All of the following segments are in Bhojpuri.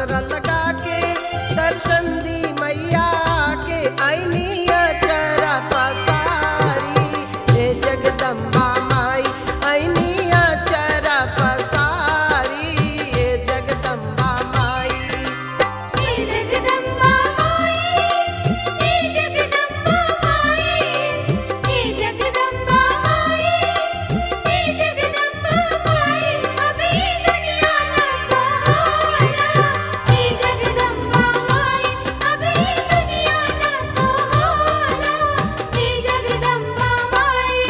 आसरा लगा के दर्शन दी मैया के आईनी अचरा पसारी। हे जगदम्बा माई आईनी अचरा पसारी। हे जगदम्बा माई। हे जगदम्बा माई, हे जगदम्बा माई, हे जगदम्बा माई, हे जगदम्बा माई, अभी दुनिया ना सहारा। हे जगदम्बा माई, अभी दुनिया ना सहारा। हे जगदम्बा माई।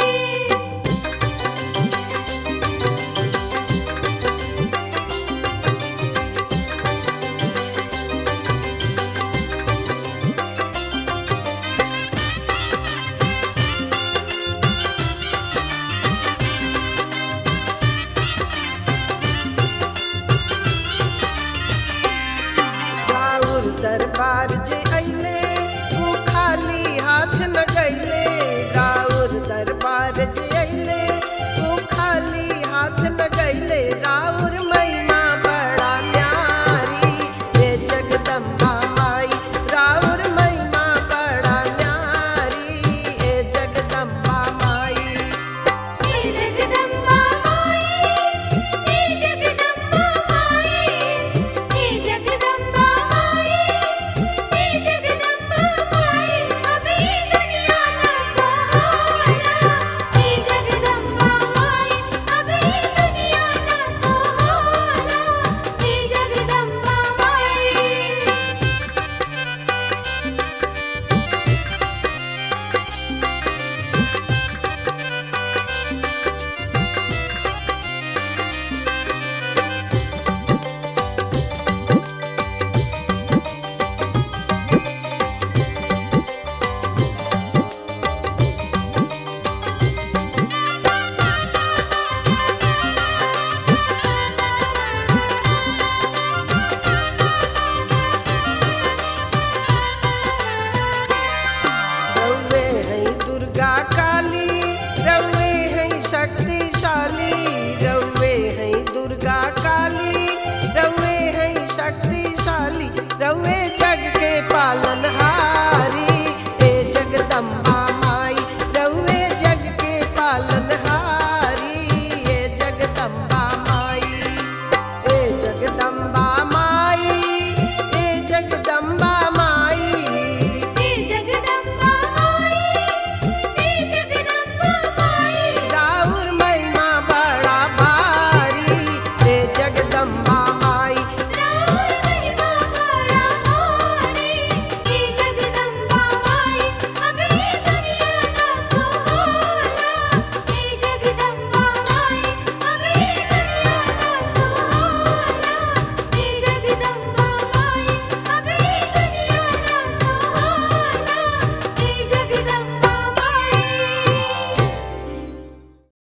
राउर दरबार जे अइले ऊ खाली हाथ न गइले। राउर दरबार जे अइले ऊ खाली हाथ न गइले। राउर